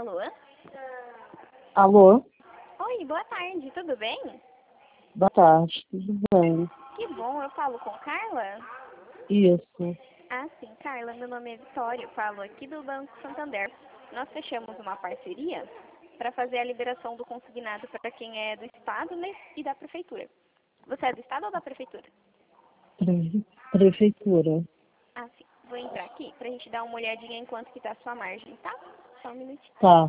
Alô? Alô? Oi, boa tarde, tudo bem? Boa tarde, tudo bem? Que bom, eu falo com Carla? Isso. Ah, sim, Carla, meu nome é Vitória, eu falo aqui do Banco Santander. Nós fechamos uma parceria para fazer a liberação do consignado para quem é do Estado, né, e da Prefeitura. Você é do Estado ou da Prefeitura? Prefeitura. Ah, sim. Vou entrar aqui para a gente dar uma olhadinha enquanto que tá a sua margem, tá? Só um minutinho. Tá.